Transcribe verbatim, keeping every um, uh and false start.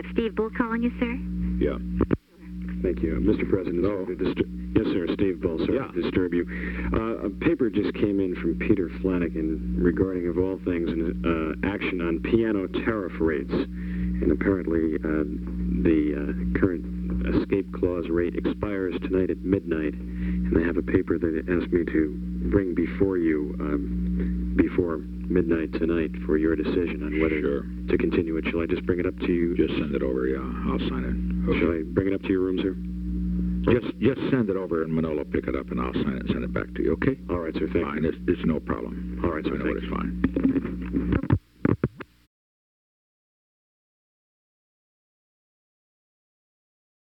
have Steve Bull calling you, sir? Yeah. Thank you. Uh, Mister President, Hello? sorry to disturb- yes, sir, Steve Bull, sorry Yeah. to disturb you. Uh, a paper just came in from Peter Flanagan regarding, of all things, an uh, action on piano tariff rates. And apparently uh, the uh, current escape clause rate expires tonight at midnight. And they have a paper that asked me to bring before you um, before midnight tonight for your decision on whether Sure. to continue it. Shall I just bring it up to you? Just send it over, yeah. I'll sign it. Okay. Shall I bring it up to your room, sir? Just, just send it over, and Manolo pick it up, and I'll sign it and send it back to you, okay? All right, sir. Thank Fine. you. It's, it's no problem. All right, sir. I know Thank it's you. fine.